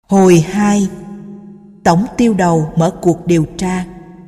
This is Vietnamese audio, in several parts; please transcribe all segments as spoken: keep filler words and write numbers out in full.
Hồi hai. Tổng tiêu đầu mở cuộc điều tra.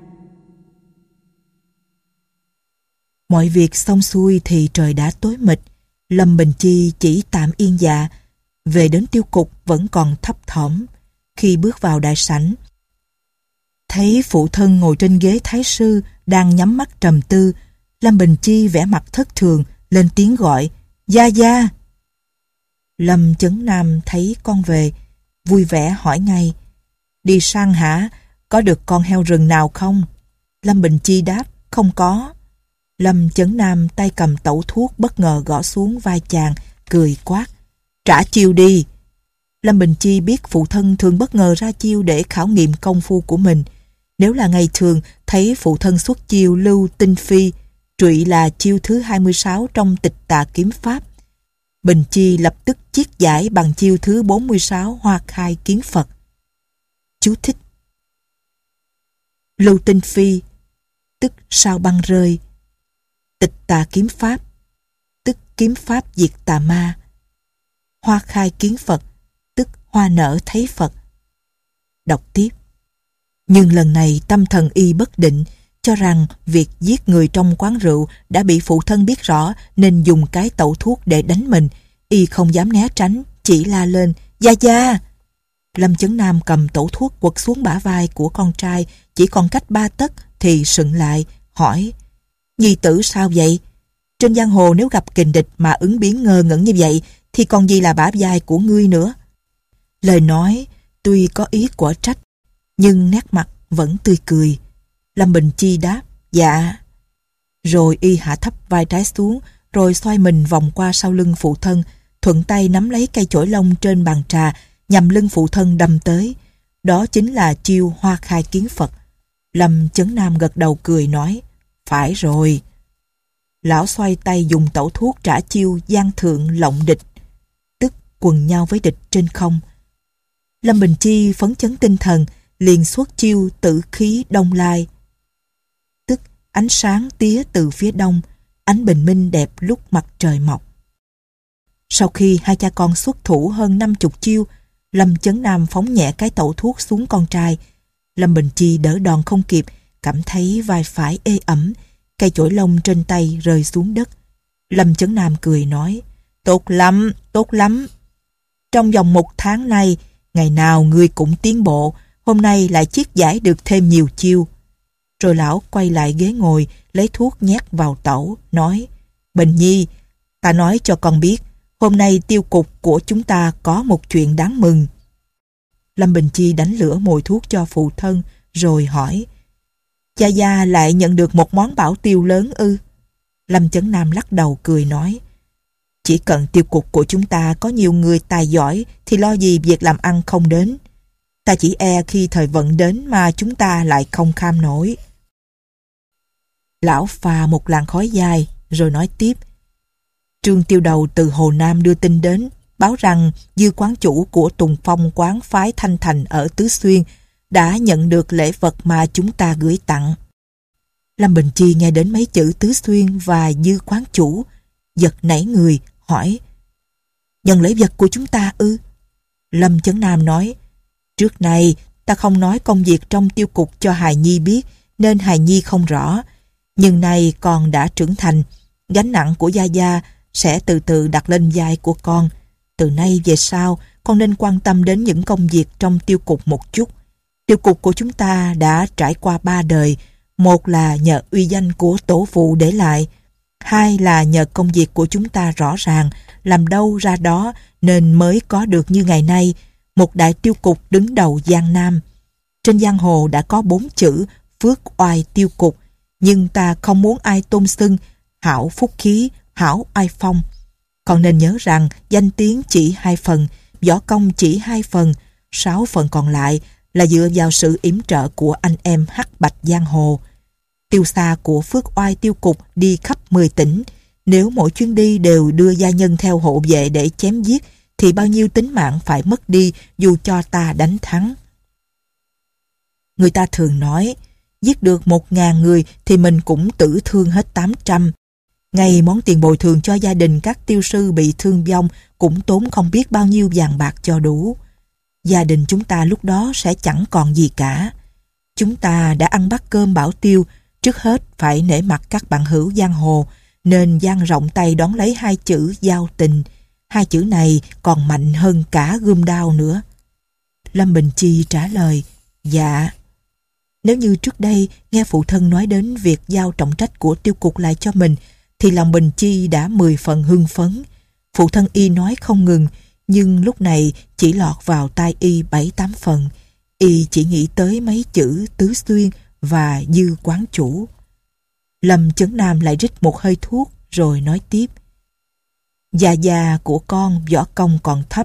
Mọi việc xong xuôi thì trời đã tối mịt. Lâm Bình Chi chỉ tạm yên dạ. Về đến tiêu cục vẫn còn thấp thỏm. Khi bước vào đại sảnh, thấy phụ thân ngồi trên ghế thái sư đang nhắm mắt trầm tư, Lâm Bình Chi vẻ mặt thất thường, lên tiếng gọi: "Gia gia." Lâm Chấn Nam thấy con về, vui vẻ hỏi ngay: "Đi săn hả? Có được con heo rừng nào không?" Lâm Bình Chi đáp: "Không có." Lâm Chấn Nam tay cầm tẩu thuốc bất ngờ gõ xuống vai chàng, cười quát: "Trả chiêu đi." Lâm Bình Chi biết phụ thân thường bất ngờ ra chiêu để khảo nghiệm công phu của mình. Nếu là ngày thường thấy phụ thân xuất chiêu lưu tinh phi, trụy là chiêu thứ hai mươi sáu trong Tịch Tà Kiếm Pháp, Bình Chi lập tức chiết giải bằng chiêu thứ bốn mươi sáu Hoa Khai Kiến Phật. Chú thích: Lưu tinh phi tức sao băng rơi, Tịch Tà Kiếm Pháp tức kiếm pháp diệt tà ma, Hoa Khai Kiến Phật tức hoa nở thấy Phật. Đọc tiếp. Nhưng lần này tâm thần y bất định, cho rằng việc giết người trong quán rượu đã bị phụ thân biết rõ nên dùng cái tẩu thuốc để đánh mình. Y không dám né tránh, chỉ la lên: "Gia gia!" Lâm Chấn Nam cầm tẩu thuốc quật xuống bả vai của con trai, chỉ còn cách ba tấc thì sững lại, hỏi: "Nhi tử sao vậy? Trên giang hồ nếu gặp kình địch mà ứng biến ngơ ngẩn như vậy thì còn gì là bả vai của ngươi nữa?" Lời nói tuy có ý quở trách, nhưng nét mặt vẫn tươi cười. Lâm Bình Chi đáp: "Dạ." Rồi y hạ thấp vai trái xuống, rồi xoay mình vòng qua sau lưng phụ thân, thuận tay nắm lấy cây chổi lông trên bàn trà, nhằm lưng phụ thân đâm tới. Đó chính là chiêu Hoa Khai Kiến Phật. Lâm Chấn Nam gật đầu cười nói: "Phải rồi." Lão xoay tay dùng tẩu thuốc trả chiêu Giang Thượng Lộng Địch, tức quần nhau với địch trên không. Lâm Bình Chi phấn chấn tinh thần, liền xuất chiêu Tử Khí Đông Lai, tức ánh sáng tía từ phía đông, ánh bình minh đẹp lúc mặt trời mọc. Sau khi hai cha con xuất thủ hơn năm chục chiêu, Lâm Chấn Nam phóng nhẹ cái tẩu thuốc xuống con trai. Lâm Bình Chi đỡ đòn không kịp, cảm thấy vai phải ê ẩm, cây chổi lông trên tay rơi xuống đất. Lâm Chấn Nam cười nói: "Tốt lắm, tốt lắm. Trong vòng một tháng nay, ngày nào ngươi cũng tiến bộ, hôm nay lại chiết giải được thêm nhiều chiêu." Rồi lão quay lại ghế ngồi, lấy thuốc nhét vào tẩu, nói: "Bình Nhi, ta nói cho con biết, hôm nay tiêu cục của chúng ta có một chuyện đáng mừng." Lâm Bình Chi đánh lửa mồi thuốc cho phụ thân, rồi hỏi: "Gia gia lại nhận được một món bảo tiêu lớn ư?" Lâm Chấn Nam lắc đầu cười nói: "Chỉ cần tiêu cục của chúng ta có nhiều người tài giỏi thì lo gì việc làm ăn không đến. Ta chỉ e khi thời vận đến mà chúng ta lại không kham nổi." Lão phà một làn khói dài, rồi nói tiếp: "Trương tiêu đầu từ Hồ Nam đưa tin đến, báo rằng Dư quán chủ của Tùng Phong quán phái Thanh Thành ở Tứ Xuyên đã nhận được lễ vật mà chúng ta gửi tặng." Lâm Bình Chi nghe đến mấy chữ Tứ Xuyên và Dư quán chủ, giật nảy người, hỏi: "Nhận lễ vật của chúng ta ư?" Lâm Chấn Nam nói: "Trước này ta không nói công việc trong tiêu cục cho hài nhi biết, nên hài nhi không rõ. Nhưng nay con đã trưởng thành, gánh nặng của gia gia sẽ từ từ đặt lên vai của con. Từ nay về sau, con nên quan tâm đến những công việc trong tiêu cục một chút. Tiêu cục của chúng ta đã trải qua ba đời. Một là nhờ uy danh của tổ phụ để lại, hai là nhờ công việc của chúng ta rõ ràng, làm đâu ra đó nên mới có được như ngày nay, một đại tiêu cục đứng đầu Giang Nam. Trên giang hồ đã có bốn chữ Phước Oai Tiêu Cục, nhưng ta không muốn ai tôn xưng hảo phúc khí, hảo oai phong. Còn nên nhớ rằng danh tiếng chỉ hai phần, võ công chỉ hai phần, sáu phần còn lại là dựa vào sự yểm trợ của anh em hắc bạch giang hồ. Tiêu xa của Phước Oai Tiêu Cục đi khắp mười tỉnh, nếu mỗi chuyến đi đều đưa gia nhân theo hộ vệ để chém giết thì bao nhiêu tính mạng phải mất đi dù cho ta đánh thắng. Người ta thường nói, giết được một ngàn người thì mình cũng tử thương hết tám trăm. Ngay món tiền bồi thường cho gia đình các tiêu sư bị thương vong cũng tốn không biết bao nhiêu vàng bạc cho đủ. gia đình chúng ta lúc đó sẽ chẳng còn gì cả. Chúng ta đã ăn bát cơm bảo tiêu, trước hết phải nể mặt các bạn hữu giang hồ, nên dang rộng tay đón lấy hai chữ giao tình. Hai chữ này còn mạnh hơn cả gươm đao nữa. Lâm Bình Chi trả lời, dạ. Nếu như trước đây nghe phụ thân nói đến việc giao trọng trách của tiêu cục lại cho mình, thì lòng Bình Chi đã mười phần hưng phấn. Phụ thân y nói không ngừng, nhưng lúc này chỉ lọt vào tai y bảy tám phần. Y chỉ nghĩ tới mấy chữ Tứ Xuyên và Dư quán chủ. Lâm Chấn Nam lại rít một hơi thuốc rồi nói tiếp. Gia gia của con võ công còn thấp,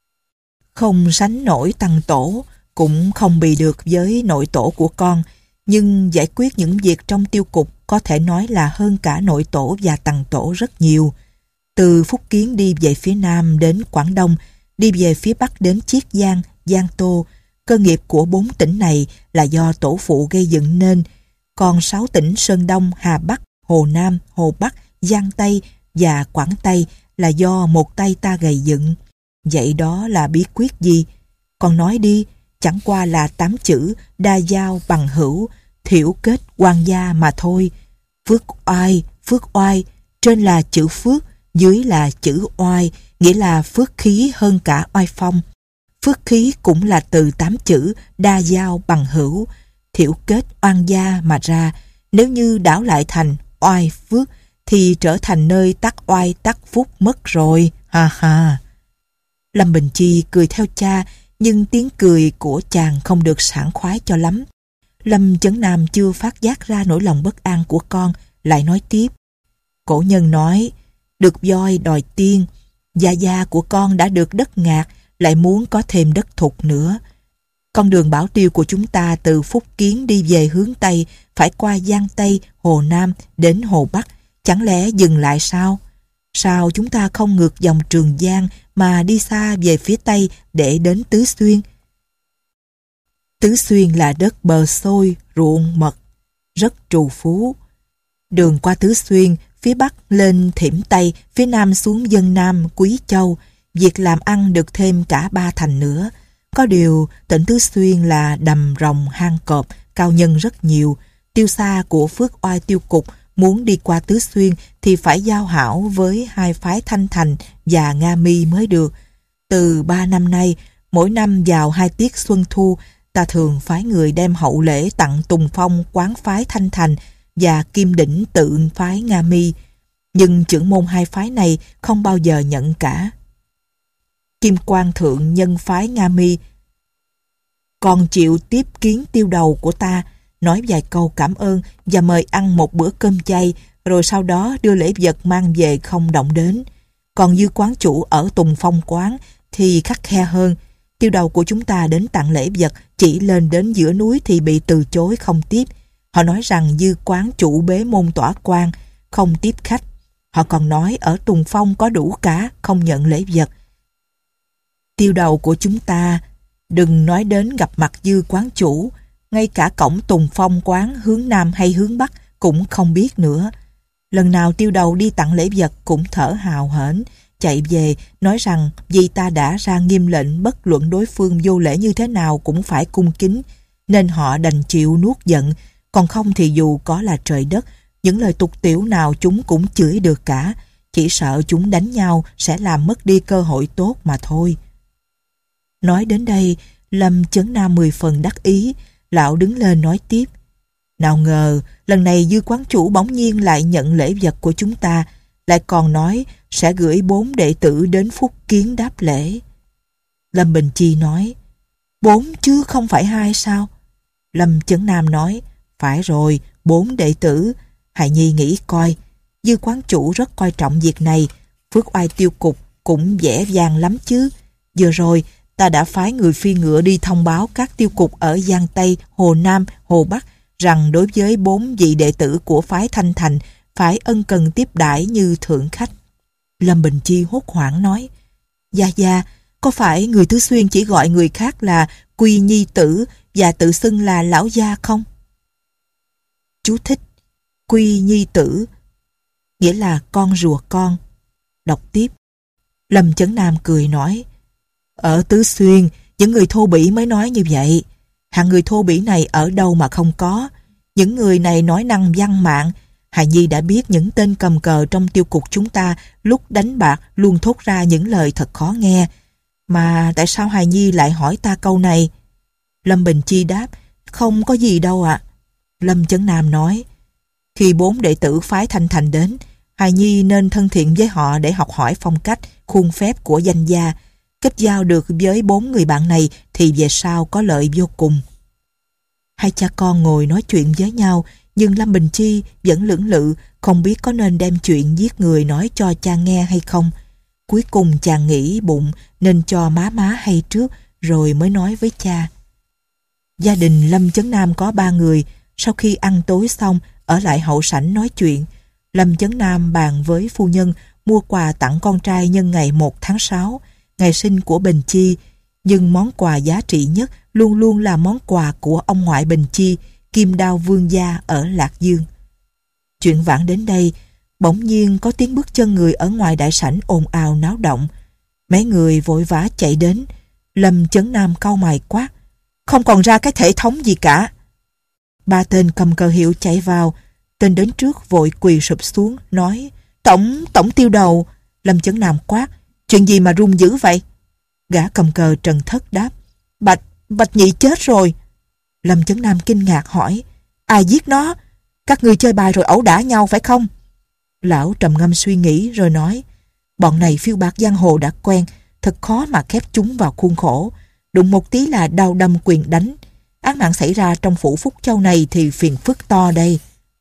không sánh nổi tăng tổ, cũng không bì được với nội tổ của con, nhưng giải quyết những việc trong tiêu cục có thể nói là hơn cả nội tổ và tăng tổ rất nhiều. Từ Phúc Kiến đi về phía Nam đến Quảng Đông, đi về phía Bắc đến Chiết Giang, Giang Tô, cơ nghiệp của bốn tỉnh này là do tổ phụ gây dựng nên, còn sáu tỉnh Sơn Đông, Hà Bắc, Hồ Nam, Hồ Bắc, Giang Tây và Quảng Tây là do một tay ta gầy dựng. Vậy đó là bí quyết gì? Còn nói đi, chẳng qua là tám chữ đa giao bằng hữu, thiểu kết quan gia mà thôi. Phước oai, phước oai, trên là chữ phước, dưới là chữ oai, nghĩa là phước khí hơn cả oai phong. Phước khí cũng là từ tám chữ đa giao bằng hữu, thiểu kết oan gia mà ra. Nếu như đảo lại thành oai phước thì trở thành nơi tắc oai tắc phúc mất rồi, ha ha. Lâm Bình Chi cười theo cha, nhưng tiếng cười của chàng không được sảng khoái cho lắm. Lâm Chấn Nam chưa phát giác ra nỗi lòng bất an của con, lại nói tiếp. Cổ nhân nói, được voi đòi tiên, gia gia của con đã được đất ngạc, lại muốn có thêm đất thục nữa. Con đường bảo tiêu của chúng ta từ Phúc Kiến đi về hướng Tây, phải qua Giang Tây, Hồ Nam đến Hồ Bắc, chẳng lẽ dừng lại sao? Sao chúng ta không ngược dòng Trường Giang mà đi xa về phía Tây để đến Tứ Xuyên? Tứ Xuyên là đất bờ xôi, ruộng mật, rất trù phú. Đường qua Tứ Xuyên, phía Bắc lên Thiểm Tây, phía Nam xuống Dân Nam, Quý Châu, việc làm ăn được thêm cả ba thành nữa. Có điều, tỉnh Tứ Xuyên là đầm rồng hang cọp, cao nhân rất nhiều. Tiêu xa của Phước Oai tiêu cục muốn đi qua Tứ Xuyên thì phải giao hảo với hai phái Thanh Thành và Nga Mi mới được. Từ ba năm nay, mỗi năm vào hai tiết xuân thu, ta thường phái người đem hậu lễ tặng Tùng Phong quán phái Thanh Thành và Kim Đỉnh tự phái Nga Mi. Nhưng trưởng môn hai phái này không bao giờ nhận cả. Kim Quang Thượng nhân phái Nga Mi còn chịu tiếp kiến tiêu đầu của ta, nói vài câu cảm ơn và mời ăn một bữa cơm chay, rồi sau đó đưa lễ vật mang về không động đến. Còn Dư quán chủ ở Tùng Phong quán thì khắt khe hơn. Tiêu đầu của chúng ta đến tặng lễ vật, chỉ lên đến giữa núi thì bị từ chối không tiếp. Họ nói rằng Dư quán chủ bế môn tỏa quan, không tiếp khách. Họ còn nói ở Tùng Phong có đủ cả, không nhận lễ vật. Tiêu đầu của chúng ta, đừng nói đến gặp mặt Dư quán chủ, ngay cả cổng Tùng Phong quán hướng Nam hay hướng Bắc cũng không biết nữa. Lần nào tiêu đầu đi tặng lễ vật cũng thở hào hển, chạy về nói rằng vì ta đã ra nghiêm lệnh bất luận đối phương vô lễ như thế nào cũng phải cung kính, nên họ đành chịu nuốt giận, còn không thì dù có là trời đất, những lời tục tiểu nào chúng cũng chửi được cả, chỉ sợ chúng đánh nhau sẽ làm mất đi cơ hội tốt mà thôi. Nói đến đây, Lâm Chấn Nam mười phần đắc ý, lão đứng lên nói tiếp. Nào ngờ, lần này Dư quán chủ bỗng nhiên lại nhận lễ vật của chúng ta, lại còn nói sẽ gửi bốn đệ tử đến Phúc Kiến đáp lễ. Lâm Bình Chi nói, bốn chứ không phải hai sao? Lâm Chấn Nam nói, phải rồi, bốn đệ tử. Hài Nhi nghĩ coi, Dư quán chủ rất coi trọng việc này, Phước Oai tiêu cục cũng dễ dàng lắm chứ. Vừa rồi, ta đã phái người phi ngựa đi thông báo các tiêu cục ở Giang Tây, Hồ Nam, Hồ Bắc rằng đối với bốn vị đệ tử của phái Thanh Thành phải ân cần tiếp đãi như thượng khách. Lâm Bình Chi hốt hoảng nói, Gia Gia, có phải người Tứ Xuyên chỉ gọi người khác là Quy Nhi Tử và tự xưng là Lão Gia không? Chú thích, Quy Nhi Tử nghĩa là con rùa con. Đọc tiếp. Lâm Chấn Nam cười nói, ở Tứ Xuyên, Những người thô bỉ mới nói như vậy. Hạng người thô bỉ này ở đâu mà không có. Những người này nói năng văn mạng. Hài Nhi đã biết những tên cầm cờ trong tiêu cục chúng ta lúc đánh bạc luôn thốt ra những lời thật khó nghe. Mà tại sao Hài Nhi lại hỏi ta câu này? Lâm Bình Chi đáp, không có gì đâu ạ. Lâm Chấn Nam nói, khi bốn đệ tử phái Thanh Thành đến, Hài Nhi nên thân thiện với họ để học hỏi phong cách, khuôn phép của danh gia. Kết giao được với bốn người bạn này thì về sau có lợi vô cùng. Hai cha con ngồi nói chuyện với nhau, nhưng Lâm Bình Chi vẫn lưỡng lự, không biết có nên đem chuyện giết người nói cho cha nghe hay không. Cuối cùng chàng nghĩ bụng nên cho má má hay trước, rồi mới nói với cha. Gia đình Lâm Chấn Nam có ba người. Sau khi ăn tối xong, ở lại hậu sảnh nói chuyện. Lâm Chấn Nam bàn với phu nhân mua quà tặng con trai nhân ngày một tháng sáu, ngày sinh của Bình Chi. Nhưng món quà giá trị nhất luôn luôn là món quà của ông ngoại Bình Chi, Kim Đao Vương gia ở Lạc Dương. Chuyện vãn đến đây, bỗng nhiên có tiếng bước chân người ở ngoài đại sảnh ồn ào náo động. Mấy người vội vã chạy đến. Lâm Chấn Nam cau mày quát, không còn ra cái thể thống gì cả. Ba tên cầm cờ hiệu chạy vào. Tên đến trước vội quỳ sụp xuống nói, Tổng, tổng tiêu đầu. Lâm Chấn Nam quát, chuyện gì mà run dữ vậy? Gã cầm cờ Trần Thất đáp, Bạch, Bạch Nhị chết rồi. Lâm Chấn Nam kinh ngạc hỏi, ai giết nó? Các người chơi bài rồi ẩu đả nhau phải không? Lão trầm ngâm suy nghĩ rồi nói, bọn này phiêu bạt giang hồ đã quen, thật khó mà khép chúng vào khuôn khổ. Đụng một tí là đau đâm quyền đánh. Án mạng xảy ra trong phủ Phúc Châu này thì phiền phức to đây.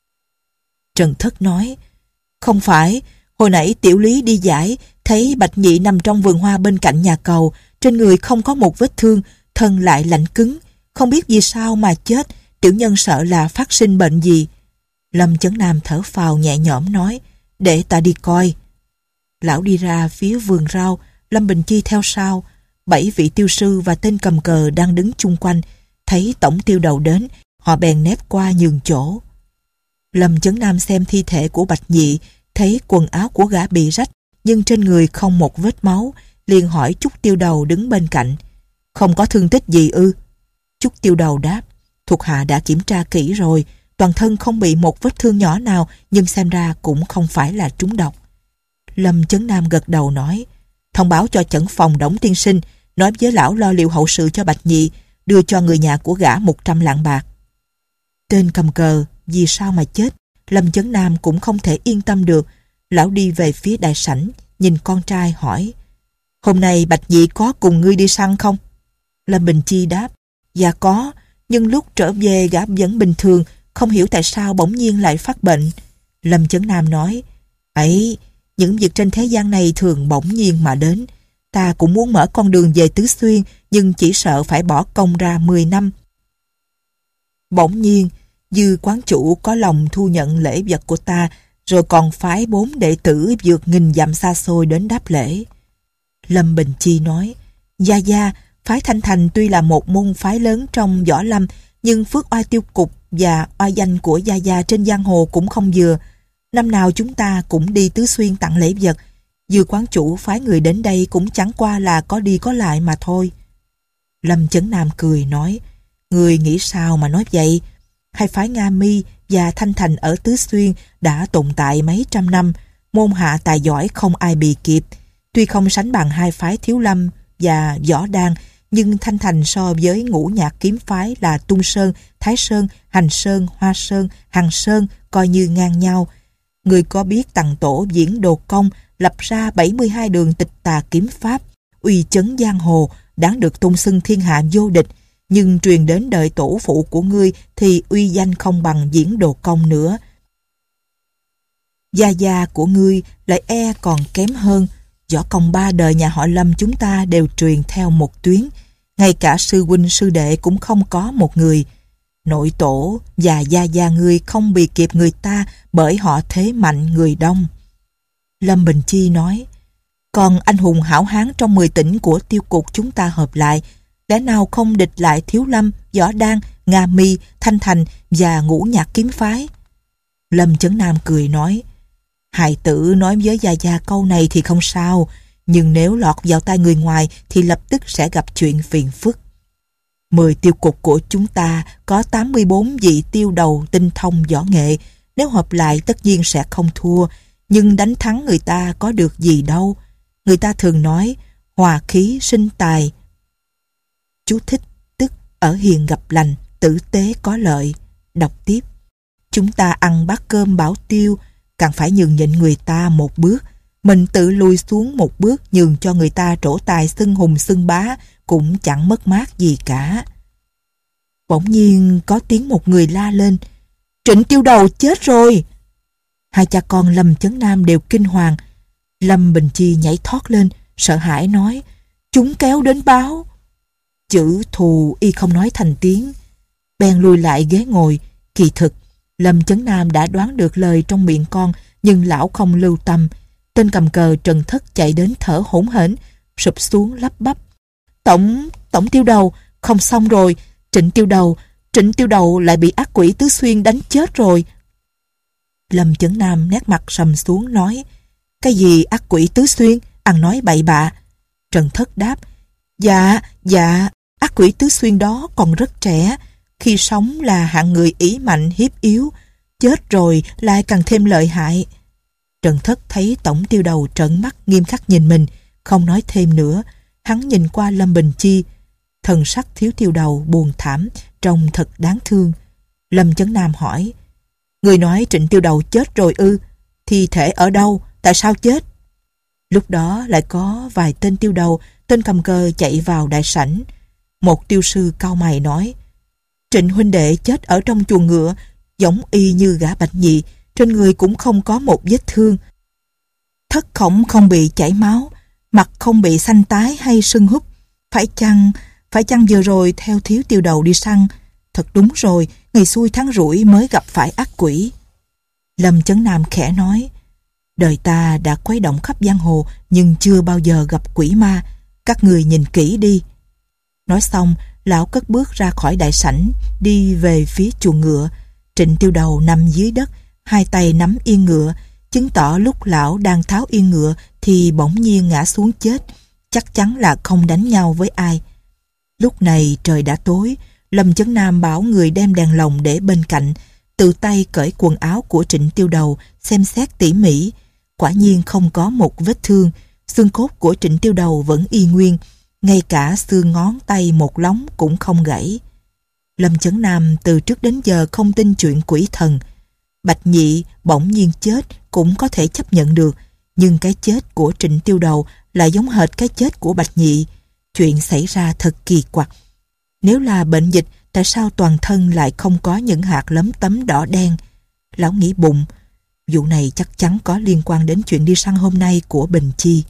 Trần Thất nói, không phải, hồi nãy Tiểu Lý đi giải, thấy Bạch Nhị nằm trong vườn hoa bên cạnh nhà cầu, trên người không có một vết thương, thân lại lạnh cứng, không biết vì sao mà chết, tiểu nhân sợ là phát sinh bệnh gì. Lâm Chấn Nam thở phào nhẹ nhõm nói, để ta đi coi. Lão đi ra phía vườn rau, Lâm Bình Chi theo sau. Bảy vị tiêu sư và tên cầm cờ đang đứng chung quanh, thấy tổng tiêu đầu đến, họ bèn nép qua nhường chỗ. Lâm Chấn Nam xem thi thể của Bạch Nhị, thấy quần áo của gã bị rách, nhưng trên người không một vết máu, liền hỏi Chúc tiêu đầu đứng bên cạnh, không có thương tích gì ư? Chúc tiêu đầu đáp, thuộc hạ đã kiểm tra kỹ rồi, toàn thân không bị một vết thương nhỏ nào, nhưng xem ra cũng không phải là trúng độc. Lâm Chấn Nam gật đầu nói, thông báo cho chẩn phòng Đổng tiên sinh, nói với lão lo liệu hậu sự cho Bạch Nhị, đưa cho người nhà của gã một trăm lạng bạc. Tên cầm cờ vì sao mà chết, Lâm Chấn Nam cũng không thể yên tâm được. Lão đi về phía đại sảnh, nhìn con trai hỏi, hôm nay Bạch Nhị có cùng ngươi đi săn không? Lâm Bình Chi đáp, dạ có, nhưng lúc trở về gã vẫn bình thường, không hiểu tại sao bỗng nhiên lại phát bệnh. Lâm Chấn Nam nói, ấy, những việc trên thế gian này thường bỗng nhiên mà đến. Ta cũng muốn mở con đường về Tứ Xuyên, nhưng chỉ sợ phải bỏ công ra mười năm. Bỗng nhiên, Dư quán chủ có lòng thu nhận lễ vật của ta, rồi còn phái bốn đệ tử vượt nghìn dặm xa xôi đến đáp lễ. Lâm Bình Chi nói, Gia Gia, phái Thanh Thành tuy là một môn phái lớn trong võ lâm, nhưng phước oai tiêu cục và oai danh của Gia Gia trên giang hồ cũng không vừa. Năm nào chúng ta cũng đi Tứ Xuyên tặng lễ vật. Dư quán chủ phái người đến đây cũng chẳng qua là có đi có lại mà thôi. Lâm Chấn Nam cười nói, người nghĩ sao mà nói vậy? Hai phái Nga Mi và Thanh Thành ở Tứ Xuyên đã tồn tại mấy trăm năm, môn hạ tài giỏi không ai bì kịp. Tuy không sánh bằng hai phái Thiếu Lâm và Võ Đan, nhưng Thanh Thành so với ngũ nhạc kiếm phái là Tung Sơn, Thái Sơn, Hành Sơn, Hoa Sơn, Hằng Sơn coi như ngang nhau. Người có biết Tằng Tổ Diễn Đồ Công lập ra bảy mươi hai đường tịch tà kiếm pháp, uy chấn giang hồ, đáng được tôn xưng thiên hạ vô địch, nhưng truyền đến đời tổ phụ của ngươi thì uy danh không bằng Diễn Đồ Công nữa. Gia gia của ngươi lại e còn kém hơn. Võ công ba đời nhà họ Lâm chúng ta đều truyền theo một tuyến, ngay cả sư huynh sư đệ cũng không có một người. Nội tổ và gia gia ngươi không bị kịp người ta bởi họ thế mạnh người đông. Lâm Bình Chi nói, còn anh hùng hảo hán trong mười tỉnh của tiêu cục chúng ta hợp lại, lẽ nào không địch lại Thiếu Lâm, Võ Đan, Nga Mi, Thanh Thành và ngũ nhạc kiếm phái? Lâm Chấn Nam cười nói, hài tử nói với gia gia câu này thì không sao, nhưng nếu lọt vào tay người ngoài thì lập tức sẽ gặp chuyện phiền phức. Mười tiêu cục của chúng ta có tám mươi bốn vị tiêu đầu tinh thông võ nghệ, nếu hợp lại tất nhiên sẽ không thua, nhưng đánh thắng người ta có được gì đâu. Người ta thường nói hòa khí sinh tài. Chú thích tức ở hiền gặp lành, tử tế có lợi. Đọc tiếp. Chúng ta ăn bát cơm bảo tiêu, càng phải nhường nhịn người ta một bước. Mình tự lùi xuống một bước nhường cho người ta trổ tài xưng hùng xưng bá cũng chẳng mất mát gì cả. Bỗng nhiên có tiếng một người la lên: Trịnh Tiêu Đầu chết rồi! Hai cha con Lâm Chấn Nam đều kinh hoàng. Lâm Bình Chi nhảy thoát lên, sợ hãi nói: Chúng kéo đến báo. Chữ thù y không nói thành tiếng, bèn lùi lại ghế ngồi. Kỳ thực Lâm Chấn Nam đã đoán được lời trong miệng con, nhưng lão không lưu tâm. Tên cầm cờ Trần Thất chạy đến thở hổn hển, sụp xuống lắp bắp: Tổng, tổng Tiêu Đầu, không xong rồi. Trịnh Tiêu Đầu, Trịnh Tiêu Đầu lại bị ác quỷ Tứ Xuyên đánh chết rồi. Lâm Chấn Nam nét mặt sầm xuống nói: Cái gì ác quỷ Tứ Xuyên, ăn nói bậy bạ. Trần Thất đáp: Dạ, dạ, ác quỷ Tứ Xuyên đó còn rất trẻ, khi sống là hạng người ỷ mạnh hiếp yếu, chết rồi lại càng thêm lợi hại. Trần Thất thấy tổng Tiêu Đầu trợn mắt nghiêm khắc nhìn mình, không nói thêm nữa. Hắn nhìn qua Lâm Bình Chi, thần sắc thiếu Tiêu Đầu buồn thảm, trông thật đáng thương. Lâm Chấn Nam hỏi: Người nói Trịnh Tiêu Đầu chết rồi ư? Thi thể ở đâu? Tại sao chết? Lúc đó lại có vài tên tiêu đầu, tên cầm cờ chạy vào đại sảnh. Một tiêu sư cau mày nói: Trịnh huynh đệ chết ở trong chuồng ngựa, giống y như gã Bạch Nhị, trên người cũng không có một vết thương. Thất khổng không bị chảy máu, mặt không bị xanh tái hay sưng húp. Phải chăng, phải chăng vừa rồi theo thiếu Tiêu Đầu đi săn? Thật đúng rồi, ngày xui tháng rủi mới gặp phải ác quỷ. Lâm Chấn Nam khẽ nói: Đời ta đã khuấy động khắp giang hồ, nhưng chưa bao giờ gặp quỷ ma. Các người nhìn kỹ đi. Nói xong, lão cất bước ra khỏi đại sảnh, đi về phía chuồng ngựa. Trịnh Tiêu Đầu nằm dưới đất, hai tay nắm yên ngựa, chứng tỏ lúc lão đang tháo yên ngựa thì bỗng nhiên ngã xuống chết, chắc chắn là không đánh nhau với ai. Lúc này trời đã tối. Lâm Chấn Nam bảo người đem đèn lồng để bên cạnh, tự tay cởi quần áo của Trịnh Tiêu Đầu, xem xét tỉ mỉ. Quả nhiên không có một vết thương, xương cốt của Trịnh Tiêu Đầu vẫn y nguyên, ngay cả xương ngón tay một lóng cũng không gãy. Lâm Chấn Nam từ trước đến giờ không tin chuyện quỷ thần. Bạch Nhị bỗng nhiên chết cũng có thể chấp nhận được, nhưng cái chết của Trịnh Tiêu Đầu lại giống hệt cái chết của Bạch Nhị. Chuyện xảy ra thật kỳ quặc. Nếu là bệnh dịch, tại sao toàn thân lại không có những hạt lấm tấm đỏ đen? Lão nghĩ bụng, vụ này chắc chắn có liên quan đến chuyện đi săn hôm nay của Bình Chi.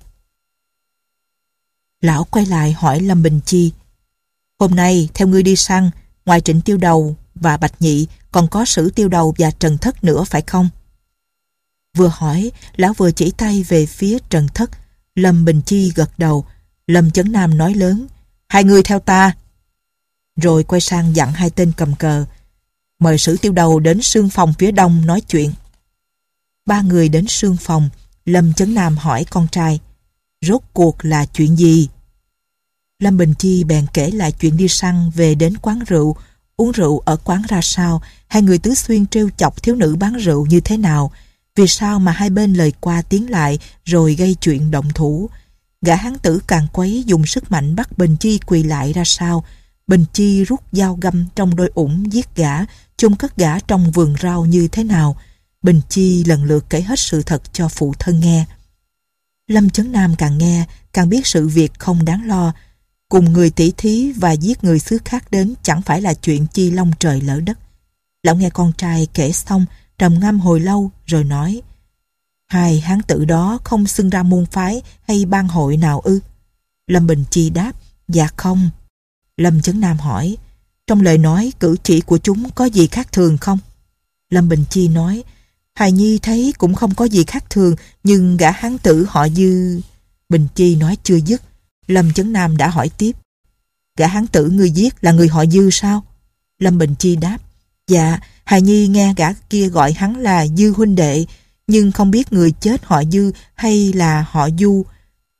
Lão quay lại hỏi Lâm Bình Chi: Hôm nay theo ngươi đi săn, ngoài Trịnh Tiêu Đầu và Bạch Nhị còn có Sử Tiêu Đầu và Trần Thất nữa phải không? Vừa hỏi, lão vừa chỉ tay về phía Trần Thất. Lâm Bình Chi gật đầu. Lâm Chấn Nam nói lớn: Hai người theo ta. Rồi quay sang dặn hai tên cầm cờ: Mời Sử Tiêu Đầu đến sương phòng phía đông nói chuyện. Ba người đến sương phòng. Lâm Chấn Nam hỏi con trai: Rốt cuộc là chuyện gì? Lâm Bình Chi bèn kể lại chuyện đi săn về đến quán rượu, uống rượu ở quán ra sao, hai người Tứ Xuyên trêu chọc thiếu nữ bán rượu như thế nào, vì sao mà hai bên lời qua tiếng lại rồi gây chuyện động thủ. Gã hán tử càng quấy dùng sức mạnh bắt Bình Chi quỳ lại ra sao. Bình Chi rút dao găm trong đôi ủng giết gã, chôn cất gã trong vườn rau như thế nào. Bình Chi lần lượt kể hết sự thật cho phụ thân nghe. Lâm Chấn Nam càng nghe càng biết sự việc không đáng lo. Cùng người tỉ thí và giết người xứ khác đến chẳng phải là chuyện chi long trời lỡ đất. Lão nghe con trai kể xong, trầm ngâm hồi lâu rồi nói: Hai hán tử đó không xưng ra môn phái hay bang hội nào ư? Lâm Bình Chi đáp: Dạ không. Lâm Chấn Nam hỏi: Trong lời nói cử chỉ của chúng có gì khác thường không? Lâm Bình Chi nói: Hài Nhi thấy cũng không có gì khác thường, nhưng gã hán tử họ Dư... Bình Chi nói chưa dứt, Lâm Chấn Nam đã hỏi tiếp: Gã hán tử ngươi giết là người họ Dư sao? Lâm Bình Chi đáp: Dạ, Hài Nhi nghe gã kia gọi hắn là Dư huynh đệ, nhưng không biết người chết họ Dư hay là họ Du.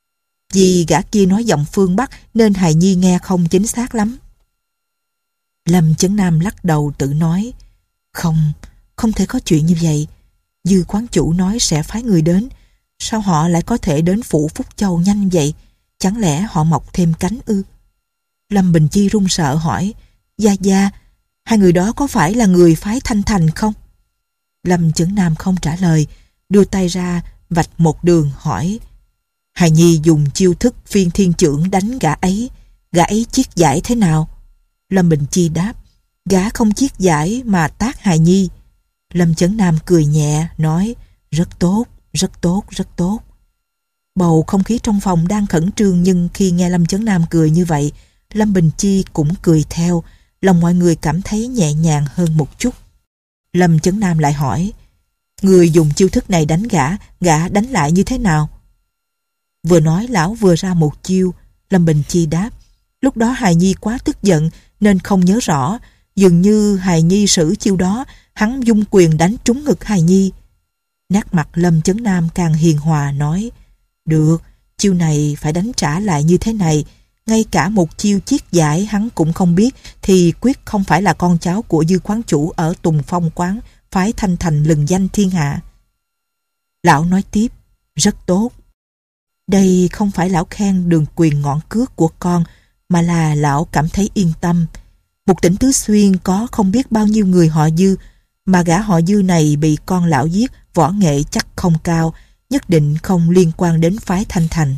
Vì gã kia nói giọng phương Bắc nên hài nhi nghe không chính xác lắm. Lâm Chấn Nam lắc đầu tự nói, không, không thể có chuyện như vậy. Dư quán chủ nói sẽ phái người đến, sao họ lại có thể đến phủ Phúc Châu nhanh vậy? Chẳng lẽ họ mọc thêm cánh ư? Lâm Bình Chi run sợ hỏi, Gia Gia, hai người đó có phải là người phái Thanh Thành không? Lâm Chấn Nam không trả lời, đưa tay ra vạch một đường hỏi, hài nhi dùng chiêu thức phiên thiên trưởng đánh gã ấy, gã ấy chiết giải thế nào? Lâm Bình Chi đáp, gã không chiết giải mà tát hài nhi. Lâm Chấn Nam cười nhẹ nói, rất tốt, rất tốt, rất tốt. Bầu không khí trong phòng đang khẩn trương, nhưng khi nghe Lâm Chấn Nam cười như vậy, Lâm Bình Chi cũng cười theo, lòng mọi người cảm thấy nhẹ nhàng hơn một chút. Lâm Chấn Nam lại hỏi, người dùng chiêu thức này đánh gã, gã đánh lại như thế nào? Vừa nói lão vừa ra một chiêu. Lâm Bình Chi đáp, lúc đó hài nhi quá tức giận nên không nhớ rõ, dường như hài nhi sử chiêu đó, hắn dung quyền đánh trúng ngực hài nhi. Nét mặt Lâm Chấn Nam càng hiền hòa nói, được, chiêu này phải đánh trả lại như thế này, ngay cả một chiêu chiết giải hắn cũng không biết thì quyết không phải là con cháu của Dư quán chủ ở Tùng Phong quán phái Thanh Thành lừng danh thiên hạ. Lão nói tiếp, rất tốt. Đây không phải lão khen đường quyền ngọn cước của con, mà là lão cảm thấy yên tâm. Một tỉnh Tứ Xuyên có không biết bao nhiêu người họ Dư, mà gã họ Dư này bị con lão giết, võ nghệ chắc không cao, nhất định không liên quan đến phái Thanh Thành.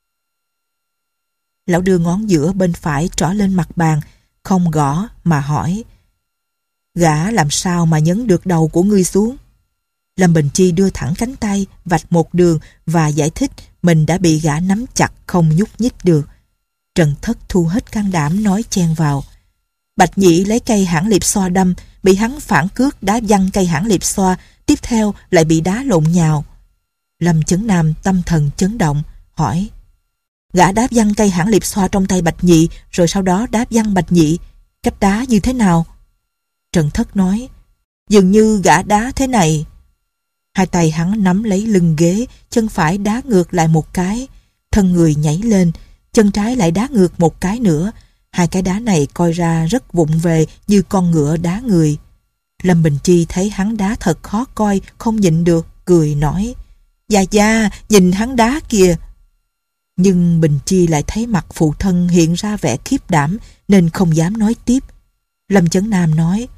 Lão đưa ngón giữa bên phải trỏ lên mặt bàn, không gõ mà hỏi, gã làm sao mà nhấn được đầu của ngươi xuống? Lâm Bình Chi đưa thẳng cánh tay, vạch một đường và giải thích mình đã bị gã nắm chặt không nhúc nhích được. Trần Thất thu hết can đảm nói chen vào, Bạch Nhị lấy cây hãn liệp xoa đâm, bị hắn phản cước đá văng cây hãn liệp xoa, tiếp theo lại bị đá lộn nhào. Lâm Chấn Nam tâm thần chấn động, hỏi, gã đá văng cây hãn liệp xoa trong tay Bạch Nhị, rồi sau đó đá văng Bạch Nhị, cách đá như thế nào? Trần Thất nói, dường như gã đá thế này. Hai tay hắn nắm lấy lưng ghế, chân phải đá ngược lại một cái, thân người nhảy lên, chân trái lại đá ngược một cái nữa. Hai cái đá này coi ra rất vụng về như con ngựa đá người. Lâm Bình Chi thấy hắn đá thật khó coi, không nhịn được, cười nói, Gia Gia, nhìn hắn đá kìa. Nhưng Bình Chi lại thấy mặt phụ thân hiện ra vẻ khiếp đảm nên không dám nói tiếp. Lâm Chấn Nam nói,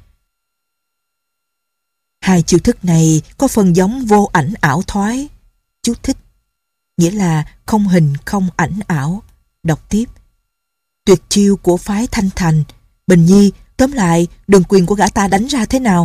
hai chiêu thức này có phần giống vô ảnh ảo thoái. Chú thích, nghĩa là không hình không ảnh ảo. Đọc tiếp, tuyệt chiêu của phái Thanh Thành. Bình Nhi, tóm lại đường quyền của gã ta đánh ra thế nào?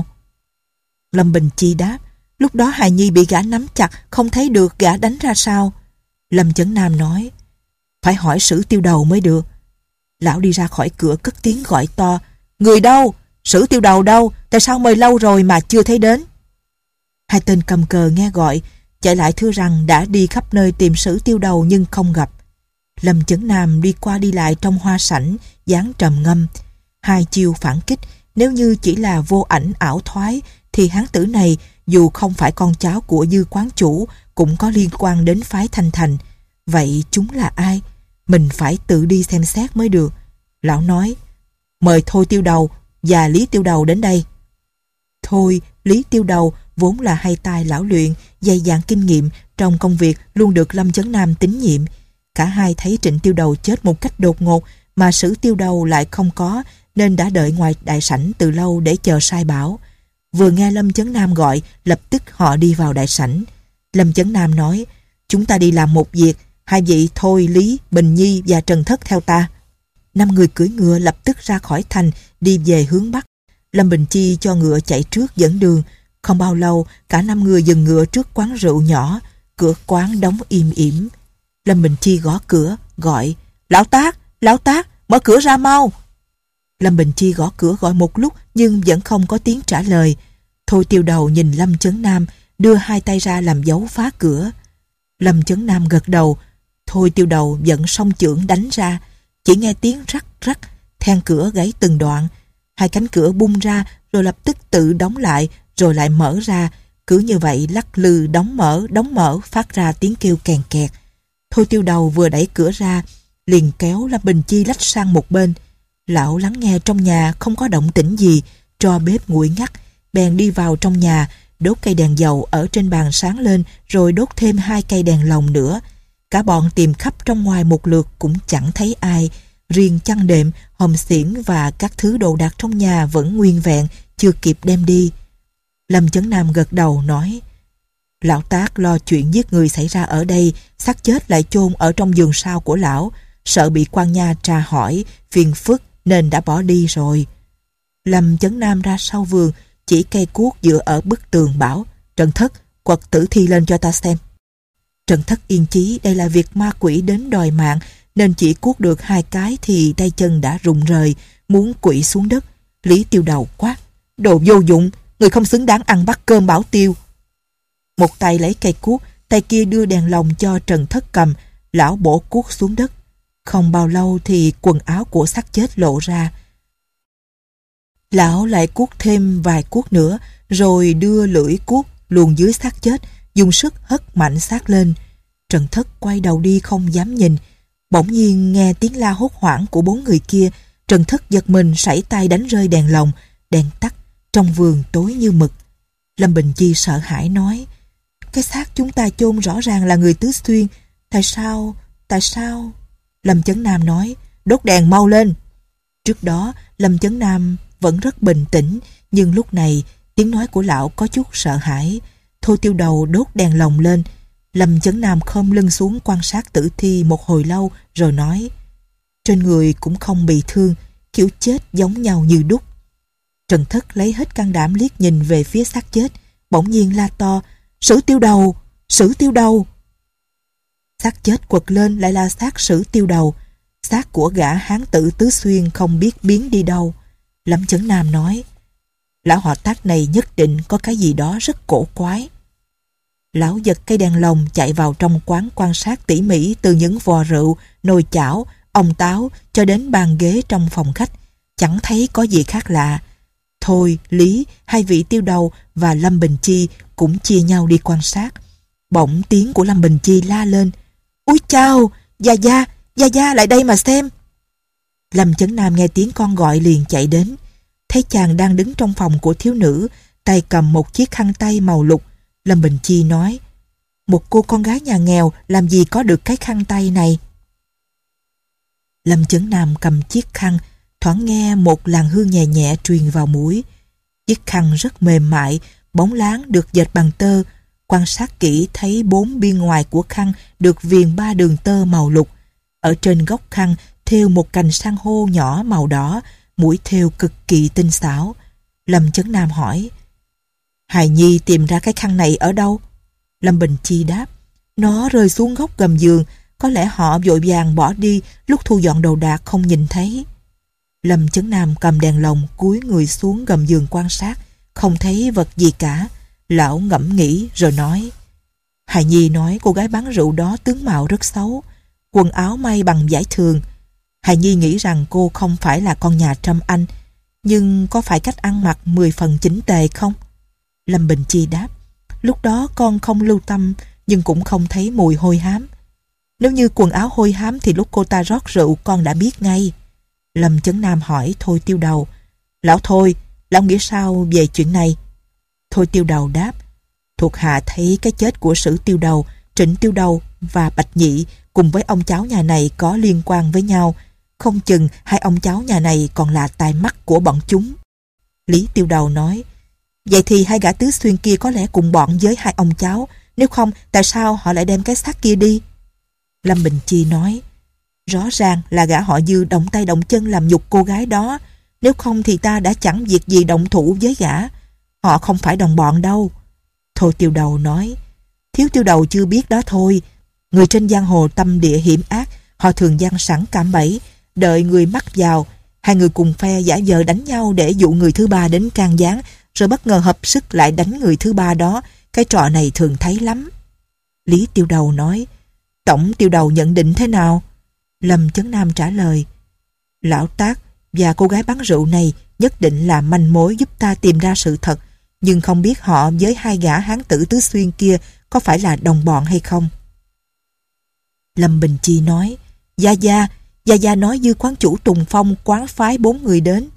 Lâm Bình Chi đáp, lúc đó hài nhi bị gã nắm chặt, không thấy được gã đánh ra sao. Lâm Chấn Nam nói, phải hỏi Sử Tiêu Đầu mới được. Lão đi ra khỏi cửa cất tiếng gọi to, người đâu? Sử Tiêu Đầu đâu? Tại sao mời lâu rồi mà chưa thấy đến? Hai tên cầm cờ nghe gọi, chạy lại thưa rằng đã đi khắp nơi tìm Sử Tiêu Đầu nhưng không gặp. Lâm Chấn Nam đi qua đi lại trong hoa sảnh, dáng trầm ngâm. Hai chiêu phản kích, nếu như chỉ là vô ảnh ảo thoái, thì hán tử này dù không phải con cháu của Dư quán chủ cũng có liên quan đến phái Thanh Thành. Vậy chúng là ai? Mình phải tự đi xem xét mới được. Lão nói, mời Thôi Tiêu Đầu và Lý Tiêu Đầu đến đây. Thôi, Lý Tiêu Đầu vốn là hai tay lão luyện, dày dạn kinh nghiệm trong công việc, luôn được Lâm Chấn Nam tín nhiệm. Cả hai thấy Trịnh Tiêu Đầu chết một cách đột ngột mà Sử Tiêu Đầu lại không có, nên đã đợi ngoài đại sảnh từ lâu để chờ sai bảo. Vừa nghe Lâm Chấn Nam gọi, lập tức họ đi vào đại sảnh. Lâm Chấn Nam nói, chúng ta đi làm một việc, hai vị Thôi, Lý, Bình Nhi và Trần Thất theo ta. Năm người cưỡi ngựa lập tức ra khỏi thành, đi về hướng Bắc. Lâm Bình Chi cho ngựa chạy trước dẫn đường. Không bao lâu, cả năm người dừng ngựa trước quán rượu nhỏ. Cửa quán đóng im ỉm. Lâm Bình Chi gõ cửa, gọi, Lão Tác, Lão Tác, mở cửa ra mau. Lâm Bình Chi gõ cửa gọi một lúc nhưng vẫn không có tiếng trả lời. Thôi Tiêu Đầu nhìn Lâm Chấn Nam, đưa hai tay ra làm dấu phá cửa. Lâm Chấn Nam gật đầu. Thôi Tiêu Đầu dẫn song chưởng đánh ra. Chỉ nghe tiếng rắc rắc, then cửa gãy từng đoạn. Hai cánh cửa bung ra rồi lập tức tự đóng lại, rồi lại mở ra. Cứ như vậy lắc lư đóng mở, đóng mở, phát ra tiếng kêu kèn kẹt. Thôi Tiêu Đầu vừa đẩy cửa ra, liền kéo Lâm Bình Chi lách sang một bên. Lão lắng nghe trong nhà không có động tĩnh gì, tro bếp nguội ngắt, bèn đi vào trong nhà, đốt cây đèn dầu ở trên bàn sáng lên, rồi đốt thêm hai cây đèn lồng nữa. Cả bọn tìm khắp trong ngoài một lượt cũng chẳng thấy ai, riêng chăn đệm, hòm xiển và các thứ đồ đạc trong nhà vẫn nguyên vẹn, chưa kịp đem đi. Lâm Chấn Nam gật đầu nói: Lão Tác lo chuyện giết người xảy ra ở đây, xác chết lại chôn ở trong giường sau của lão, sợ bị quan nha tra hỏi phiền phức nên đã bỏ đi rồi. Lâm Chấn Nam ra sau vườn, chỉ cây cuốc dựa ở bức tường bảo: Trần Thất, quật tử thi lên cho ta xem. Trần Thất yên chí đây là việc ma quỷ đến đòi mạng, nên chỉ cuốc được hai cái thì tay chân đã rụng rời, muốn quỵ xuống đất. Lý Tiêu Đầu quát: Đồ vô dụng, người không xứng đáng ăn bát cơm bảo tiêu. Một tay lấy cây cuốc, tay kia đưa đèn lồng cho Trần Thất cầm. Lão bổ cuốc xuống đất. Không bao lâu thì quần áo của xác chết lộ ra. Lão lại cuốc thêm vài cuốc nữa, rồi đưa lưỡi cuốc luồn dưới xác chết, dùng sức hất mạnh xác lên. Trần Thất quay đầu đi không dám nhìn. Bỗng nhiên nghe tiếng la hốt hoảng của bốn người kia. Trần Thất giật mình sảy tay đánh rơi đèn lồng. Đèn tắt, trong vườn tối như mực. Lâm Bình Chi sợ hãi nói: Cái xác chúng ta chôn rõ ràng là người Tứ Xuyên. Tại sao, tại sao? Lâm Chấn Nam nói: Đốt đèn mau lên. Trước đó Lâm Chấn Nam vẫn rất bình tĩnh, nhưng lúc này tiếng nói của lão có chút sợ hãi. Thôi Tiêu Đầu đốt đèn lồng lên. Lâm Chấn Nam khom lưng xuống quan sát tử thi một hồi lâu rồi nói: Trên người cũng không bị thương, kiểu chết giống nhau như đúc. Trần Thất lấy hết can đảm liếc nhìn về phía xác chết, bỗng nhiên la to: Sử Tiêu Đầu, Sử Tiêu Đầu. Xác chết quật lên lại là xác Sử Tiêu Đầu. Xác của gã hán tử Tứ Xuyên không biết biến đi đâu. Lâm Chấn Nam nói: Lão họ Tác này nhất định có cái gì đó rất cổ quái. Lão giật cây đèn lồng chạy vào trong quán quan sát tỉ mỉ, từ những vò rượu, nồi chảo, ong táo cho đến bàn ghế trong phòng khách. Chẳng thấy có gì khác lạ. Thôi, Lý, hai vị Tiêu Đầu và Lâm Bình Chi cũng chia nhau đi quan sát. Bỗng tiếng của Lâm Bình Chi la lên: Úi chao, Gia Gia, Gia Gia lại đây mà xem. Lâm Chấn Nam nghe tiếng con gọi liền chạy đến. Thấy chàng đang đứng trong phòng của thiếu nữ, tay cầm một chiếc khăn tay màu lục. Lâm Bình Chi nói: Một cô con gái nhà nghèo làm gì có được cái khăn tay này. Lâm Chấn Nam cầm chiếc khăn, thoảng nghe một làn hương nhẹ nhẹ truyền vào mũi. Chiếc khăn rất mềm mại, bóng láng được dệt bằng tơ. Quan sát kỹ thấy bốn biên ngoài của khăn được viền ba đường tơ màu lục. Ở trên góc khăn thêu một cành san hô nhỏ màu đỏ, mũi thêu cực kỳ tinh xảo. Lâm Chấn Nam hỏi: Hài Nhi tìm ra cái khăn này ở đâu? Lâm Bình Chi đáp: Nó rơi xuống góc gầm giường, có lẽ họ vội vàng bỏ đi, lúc thu dọn đồ đạc không nhìn thấy. Lâm Chấn Nam cầm đèn lồng cúi người xuống gầm giường quan sát, không thấy vật gì cả. Lão ngẫm nghĩ rồi nói: Hài Nhi nói cô gái bán rượu đó tướng mạo rất xấu, quần áo may bằng vải thường. Hài Nhi nghĩ rằng cô không phải là con nhà Trâm Anh, nhưng có phải cách ăn mặc mười phần chỉnh tề không? Lâm Bình Chi đáp: Lúc đó con không lưu tâm, nhưng cũng không thấy mùi hôi hám. Nếu như quần áo hôi hám thì lúc cô ta rót rượu con đã biết ngay. Lâm Chấn Nam hỏi Thôi Tiêu Đầu: Lão Thôi, lão nghĩ sao về chuyện này? Thôi Tiêu Đầu đáp: Thuộc hạ thấy cái chết của Sử Tiêu Đầu, Trịnh Tiêu Đầu và Bạch Nhị cùng với ông cháu nhà này có liên quan với nhau. Không chừng hai ông cháu nhà này còn là tai mắt của bọn chúng. Lý Tiêu Đầu nói: Vậy thì hai gã Tứ Xuyên kia có lẽ cùng bọn với hai ông cháu. Nếu không, tại sao họ lại đem cái xác kia đi? Lâm Bình Chi nói: Rõ ràng là gã họ Dư động tay động chân làm nhục cô gái đó. Nếu không thì ta đã chẳng việc gì động thủ với gã. Họ không phải đồng bọn đâu. Thôi Tiêu Đầu nói: Thiếu Tiêu Đầu chưa biết đó thôi. Người trên giang hồ tâm địa hiểm ác, họ thường giăng sẵn cạm bẫy, đợi người mắc vào. Hai người cùng phe giả vờ đánh nhau để dụ người thứ ba đến can gián, rồi bất ngờ hợp sức lại đánh người thứ ba đó. Cái trò này thường thấy lắm. Lý Tiêu Đầu nói: Tổng Tiêu Đầu nhận định thế nào? Lâm Chấn Nam trả lời: Lão Tác và cô gái bán rượu này nhất định là manh mối giúp ta tìm ra sự thật, nhưng không biết họ với hai gã hán tử Tứ Xuyên kia có phải là đồng bọn hay không. Lâm Bình Chi nói, Gia Gia, Gia Gia nói Dư quán chủ Tùng Phong quán phái bốn người đến.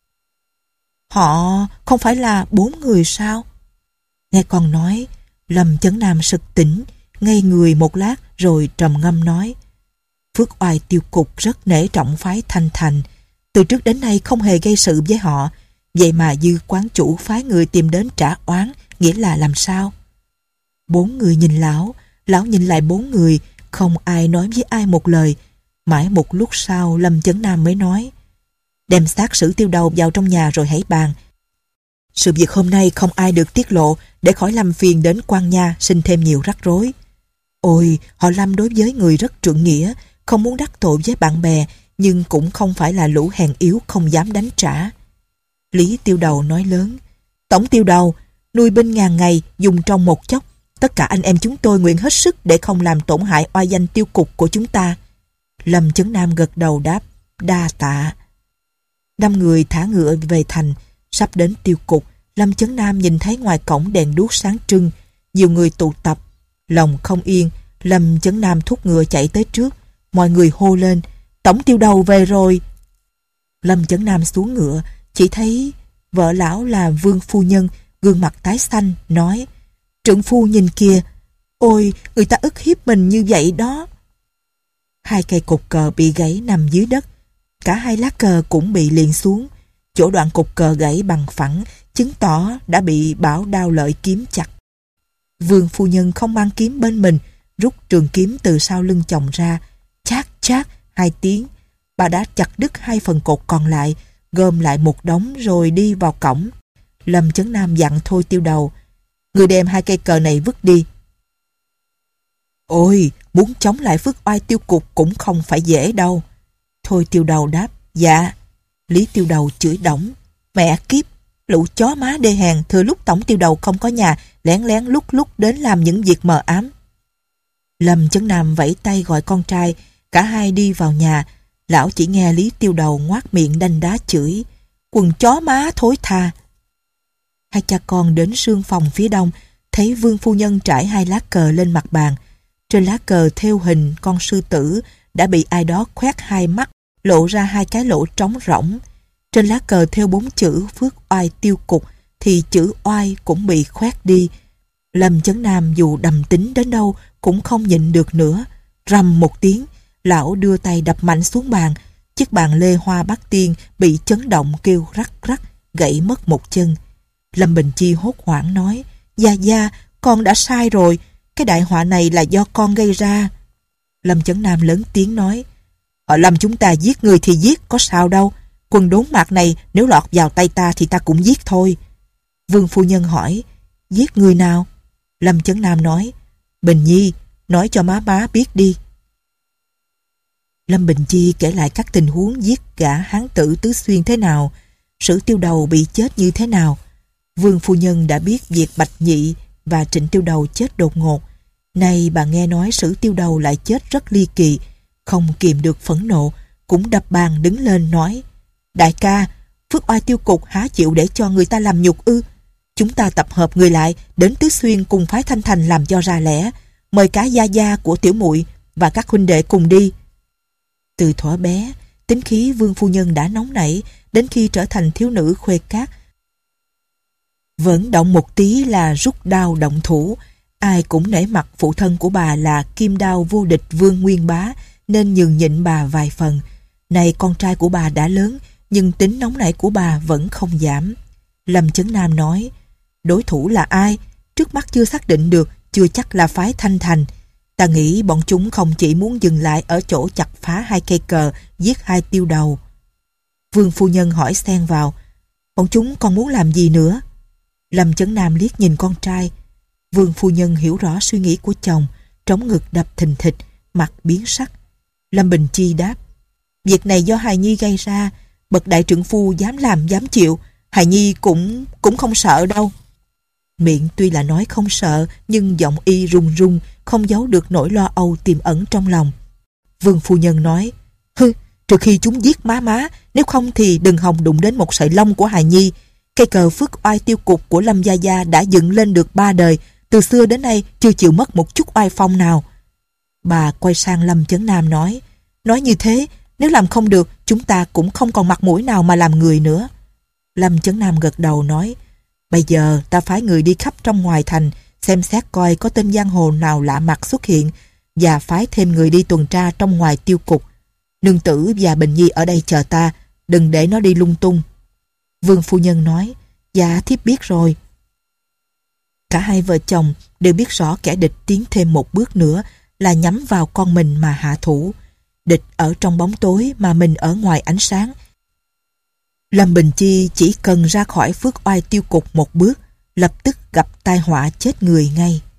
Họ không phải là bốn người sao? Nghe con nói, Lâm Chấn Nam sực tỉnh, ngây người một lát rồi trầm ngâm nói, Phước Oai tiêu cục rất nể trọng phái Thanh Thành, từ trước đến nay không hề gây sự với họ, vậy mà Dư quán chủ phái người tìm đến trả oán, nghĩa là làm sao? Bốn người nhìn lão, lão nhìn lại bốn người, không ai nói với ai một lời. Mãi một lúc sau Lâm Chấn Nam mới nói, đem xác Sử Tiêu Đầu vào trong nhà rồi hãy bàn. Sự việc hôm nay không ai được tiết lộ, để khỏi làm phiền đến quan nha sinh thêm nhiều rắc rối. Ôi, họ Lâm đối với người rất trượng nghĩa, không muốn đắc tội với bạn bè, nhưng cũng không phải là lũ hèn yếu không dám đánh trả. Lý Tiêu Đầu nói lớn, Tổng Tiêu Đầu, nuôi binh ngàn ngày dùng trong một chốc, tất cả anh em chúng tôi nguyện hết sức để không làm tổn hại oai danh tiêu cục của chúng ta. Lâm Chấn Nam gật đầu đáp, đa tạ. Năm người thả ngựa về thành, sắp đến tiêu cục, Lâm Chấn Nam nhìn thấy ngoài cổng đèn đuốc sáng trưng, nhiều người tụ tập. Lòng không yên, Lâm Chấn Nam thúc ngựa chạy tới trước, mọi người hô lên, Tổng Tiêu Đầu về rồi. Lâm Chấn Nam xuống ngựa, chỉ thấy vợ lão là Vương phu nhân, gương mặt tái xanh, nói, Trượng phu nhìn kìa, ôi, người ta ức hiếp mình như vậy đó. Hai cây cột cờ bị gãy nằm dưới đất, cả hai lá cờ cũng bị liệng xuống, chỗ đoạn cột cờ gãy bằng phẳng, chứng tỏ đã bị bảo đao lợi kiếm chặt. Vương phu nhân không mang kiếm bên mình, rút trường kiếm từ sau lưng chồng ra, chát chát hai tiếng, bà đã chặt đứt hai phần cột còn lại, gom lại một đống rồi đi vào cổng. Lâm Chấn Nam dặn Thôi Tiêu Đầu, người đem hai cây cờ này vứt đi. Ôi, muốn chống lại Phước Oai tiêu cục cũng không phải dễ đâu. Thôi Tiêu Đầu đáp, dạ. Lý Tiêu Đầu chửi đổng, mẹ kiếp, lũ chó má đê hèn, thừa lúc Tổng Tiêu Đầu không có nhà, lén lén lúc lúc đến làm những việc mờ ám. Lâm Chấn Nam vẫy tay gọi con trai, cả hai đi vào nhà. Lão chỉ nghe Lý Tiêu Đầu ngoác miệng đanh đá chửi, quần chó má thối tha. Hai cha con đến sương phòng phía đông, thấy Vương phu nhân trải hai lá cờ lên mặt bàn. Trên lá cờ thêu hình con sư tử đã bị ai đó khoét hai mắt, lộ ra hai cái lỗ trống rỗng. Trên lá cờ thêu bốn chữ Phước Oai tiêu cục thì chữ oai cũng bị khoét đi. Lâm Chấn Nam dù đầm tính đến đâu cũng không nhịn được nữa. Rầm một tiếng, lão đưa tay đập mạnh xuống bàn. Chiếc bàn lê hoa bát tiên bị chấn động kêu rắc rắc, gãy mất một chân. Lâm Bình Chi hốt hoảng nói, Gia Gia, con đã sai rồi, cái đại họa này là do con gây ra. Lâm Chấn Nam lớn tiếng nói, họ Lâm chúng ta giết người thì giết, có sao đâu, quân đốn mạc này nếu lọt vào tay ta thì ta cũng giết thôi. Vương phu nhân hỏi, giết người nào? Lâm Chấn Nam nói, Bình Nhi, nói cho má má biết đi. Lâm Bình Chi kể lại các tình huống giết gã hán tử Tứ Xuyên thế nào, Sử Tiêu Đầu bị chết như thế nào. Vương phu nhân đã biết việc Bạch Nhị và Trịnh Tiêu Đầu chết đột ngột. Nay bà nghe nói Sử Tiêu Đầu lại chết rất ly kỳ, không kìm được phẫn nộ, cũng đập bàn đứng lên nói, đại ca, Phước Oai tiêu cục há chịu để cho người ta làm nhục ư? Chúng ta tập hợp người lại đến Tứ Xuyên cùng phái Thanh Thành làm cho ra lẽ, mời cả gia gia của tiểu muội và các huynh đệ cùng đi. Từ thuở bé, tính khí Vương phu nhân đã nóng nảy, đến khi trở thành thiếu nữ khuê cát, vẫn động một tí là rút đao động thủ. Ai cũng nể mặt phụ thân của bà là kim đao vô địch Vương Nguyên Bá, nên nhường nhịn bà vài phần. Này con trai của bà đã lớn, nhưng tính nóng nảy của bà vẫn không giảm. Lâm Chấn Nam nói, đối thủ là ai? Trước mắt chưa xác định được, chưa chắc là phái Thanh Thành. Ta nghĩ bọn chúng không chỉ muốn dừng lại ở chỗ chặt phá hai cây cờ, giết hai Tiêu Đầu. Vương phu nhân hỏi xen vào, bọn chúng còn muốn làm gì nữa? Lâm Chấn Nam liếc nhìn con trai. Vương phu nhân hiểu rõ suy nghĩ của chồng, trống ngực đập thình thịch, mặt biến sắc. Lâm Bình Chi đáp, việc này do hài nhi gây ra, bậc đại trượng phu dám làm dám chịu, hài nhi cũng cũng không sợ đâu. Miệng tuy là nói không sợ, nhưng giọng y run run, không giấu được nỗi lo âu tiềm ẩn trong lòng. Vương phu nhân nói, hư, trừ khi chúng giết má má, nếu không thì đừng hòng đụng đến một sợi lông của hài nhi. Cây cờ Phước Oai tiêu cục của Lâm gia gia đã dựng lên được ba đời, từ xưa đến nay chưa chịu mất một chút oai phong nào. Bà quay sang Lâm Chấn Nam nói, nói như thế, nếu làm không được, chúng ta cũng không còn mặt mũi nào mà làm người nữa. Lâm Chấn Nam gật đầu nói, bây giờ ta phái người đi khắp trong ngoài thành, xem xét coi có tên giang hồ nào lạ mặt xuất hiện, và phái thêm người đi tuần tra trong ngoài tiêu cục. Nương tử và Bình Nhi ở đây chờ ta, đừng để nó đi lung tung. Vương phu nhân nói, dạ thiếp biết rồi. Cả hai vợ chồng đều biết rõ kẻ địch tiến thêm một bước nữa là nhắm vào con mình mà hạ thủ. Địch ở trong bóng tối mà mình ở ngoài ánh sáng. Lâm Bình Chi chỉ cần ra khỏi Phước Oai tiêu cục một bước, lập tức gặp tai họa chết người ngay.